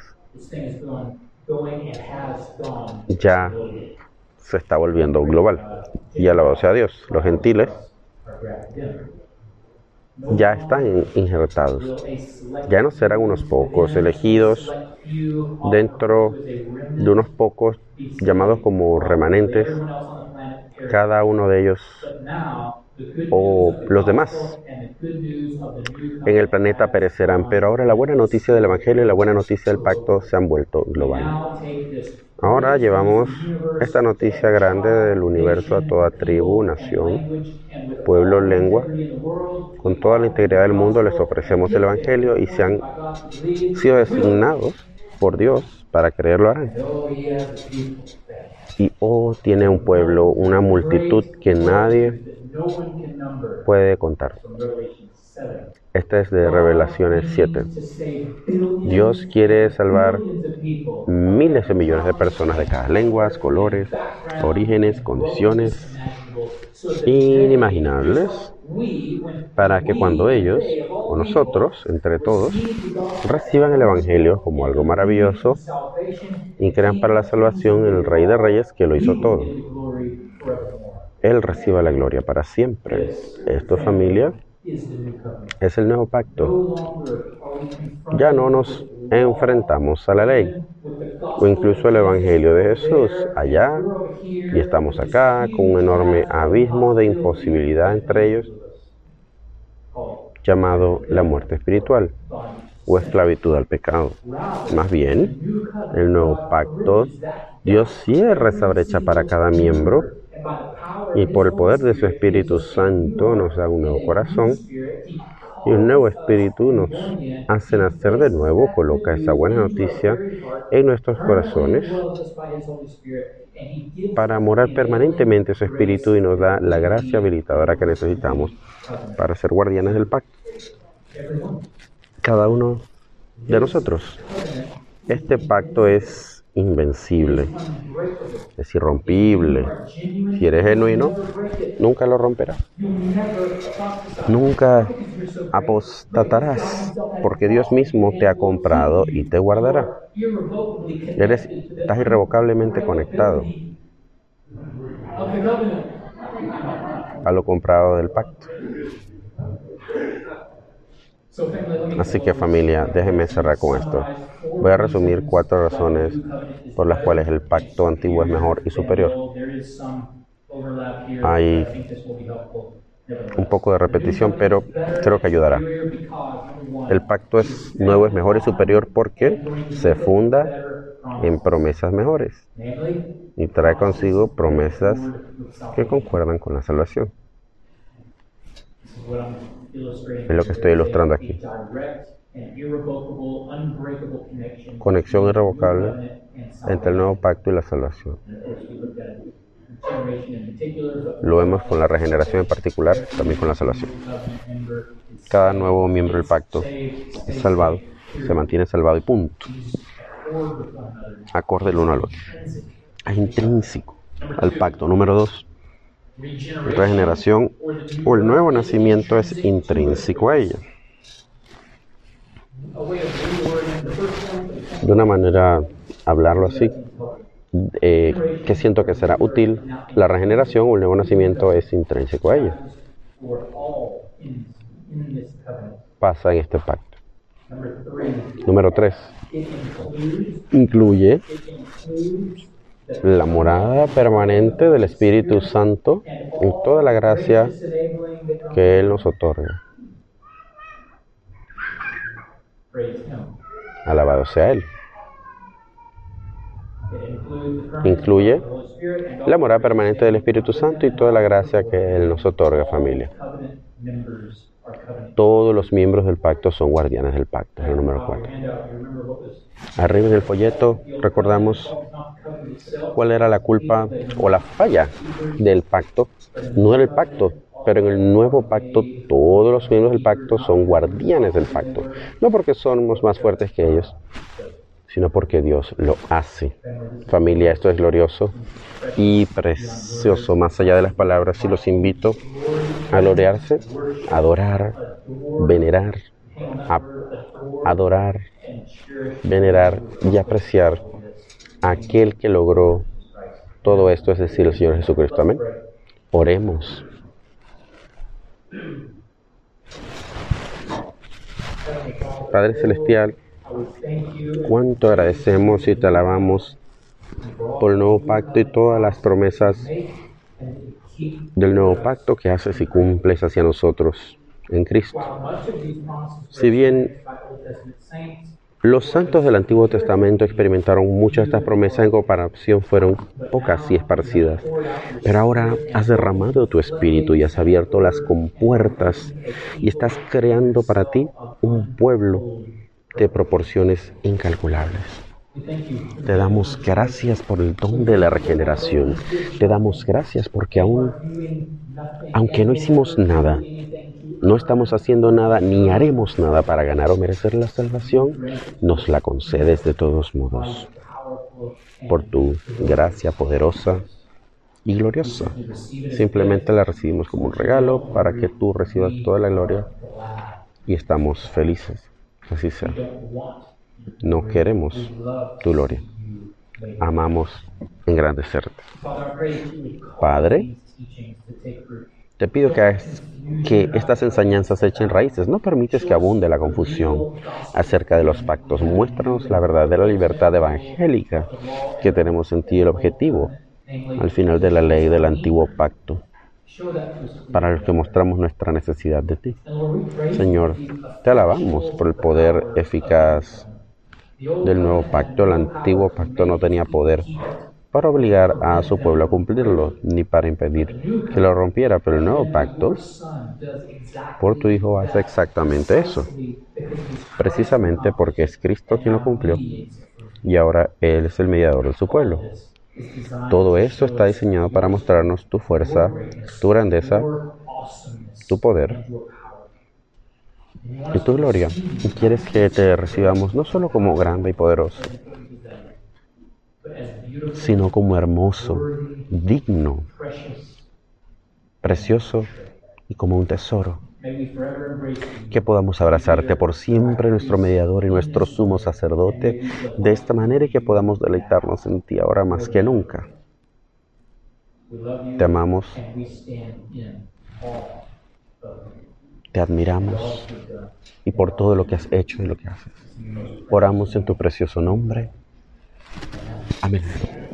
Ya se está volviendo global. Y alabado sea Dios, los gentiles ya están injertados. Ya no serán unos pocos elegidos dentro de unos pocos llamados como remanentes, cada uno de ellos o los demás en el planeta perecerán, pero ahora la buena noticia del Evangelio y la buena noticia del pacto se han vuelto globales. Ahora llevamos esta noticia grande del universo a toda tribu, nación, pueblo, lengua. Con toda la integridad del mundo les ofrecemos el Evangelio y si han sido designados por Dios para creerlo harán. Y tiene un pueblo, una multitud que nadie puede contar. Esta es de Revelaciones 7. Dios quiere salvar miles de millones de personas de cada lengua, colores, orígenes, condiciones inimaginables, para que cuando ellos, o nosotros, entre todos, reciban el Evangelio como algo maravilloso y crean para la salvación en el Rey de Reyes que lo hizo todo. Él reciba la gloria para siempre. Esto, familia, es el nuevo pacto. Ya no nos enfrentamos a la ley o incluso el Evangelio de Jesús allá y estamos acá con un enorme abismo de imposibilidad entre ellos llamado la muerte espiritual o esclavitud al pecado. Más bien, el nuevo pacto, Dios cierra esa brecha para cada miembro y por el poder de su Espíritu Santo nos da un nuevo corazón y un nuevo espíritu nos hace nacer de nuevo, coloca esa buena noticia en nuestros corazones para morar permanentemente su espíritu y nos da la gracia habilitadora que necesitamos para ser guardianes del pacto. Cada uno de nosotros. Este pacto es invencible, es irrompible. Si eres genuino, nunca lo romperás. Nunca apostatarás, porque Dios mismo te ha comprado y te guardará. Estás irrevocablemente conectado a lo comprado del pacto. Así que, familia, déjenme cerrar con esto. Voy a resumir 4 razones por las cuales el pacto antiguo es mejor y superior. Hay un poco de repetición, pero creo que ayudará. El pacto es nuevo, es mejor y superior porque se funda en promesas mejores y trae consigo promesas que concuerdan con la salvación. Es lo que estoy ilustrando aquí. Conexión irrevocable entre el nuevo pacto y la salvación. Lo vemos con la regeneración en particular, también con la salvación. Cada nuevo miembro del pacto es salvado, se mantiene salvado y punto. Acorde el uno al otro. Es intrínseco al pacto. Número 2. Regeneración o el nuevo nacimiento es intrínseco a ella. De una manera, hablarlo así, que siento que será útil, la regeneración o el nuevo nacimiento es intrínseco a ella. Pasa en este pacto. Número 3. Incluye la morada permanente del Espíritu Santo en toda la gracia que Él nos otorga. Alabado sea Él. Incluye la morada permanente del Espíritu Santo y toda la gracia que Él nos otorga, familia. Todos los miembros del pacto son guardianes del pacto, es el número 4. Arriba en el folleto recordamos cuál era la culpa o la falla del pacto. No era el pacto, pero en el nuevo pacto todos los miembros del pacto son guardianes del pacto. No porque somos más fuertes que ellos, sino porque Dios lo hace. Familia, esto es glorioso y precioso, más allá de las palabras, y los invito a gloriarse, adorar, venerar, a adorar, venerar y apreciar a aquel que logró todo esto, es decir, el Señor Jesucristo. Amén. Oremos. Padre Celestial, cuánto agradecemos y te alabamos por el nuevo pacto y todas las promesas del nuevo pacto que haces y cumples hacia nosotros en Cristo. Si bien los santos del Antiguo Testamento experimentaron muchas de estas promesas, en comparación fueron pocas y esparcidas. Pero ahora has derramado tu espíritu y has abierto las compuertas y estás creando para ti un pueblo de proporciones incalculables. Te damos gracias por el don de la regeneración. Te damos gracias porque aunque no hicimos nada, no estamos haciendo nada ni haremos nada para ganar o merecer la salvación, nos la concedes de todos modos. Por tu gracia poderosa y gloriosa. Simplemente la recibimos como un regalo para que tú recibas toda la gloria y estamos felices. Así sea. No queremos tu gloria. Amamos engrandecerte. Padre, te pido que estas enseñanzas echen raíces. No permites que abunde la confusión acerca de los pactos. Muéstranos la verdadera libertad evangélica que tenemos en ti, el objetivo al final de la ley del antiguo pacto, para los que mostramos nuestra necesidad de ti. Señor, te alabamos por el poder eficaz del nuevo pacto. El antiguo pacto no tenía poder para obligar a su pueblo a cumplirlo, ni para impedir que lo rompiera, pero el nuevo pacto, por tu Hijo, hace exactamente eso, precisamente porque es Cristo quien lo cumplió, y ahora Él es el mediador de su pueblo. Todo esto está diseñado para mostrarnos tu fuerza, tu grandeza, tu poder y tu gloria. Y quieres que te recibamos no solo como grande y poderoso, sino como hermoso, digno, precioso y como un tesoro. Que podamos abrazarte por siempre, nuestro mediador y nuestro sumo sacerdote, de esta manera, y que podamos deleitarnos en ti ahora más que nunca. Te amamos, te admiramos y por todo lo que has hecho y lo que haces. Oramos en tu precioso nombre. Amén.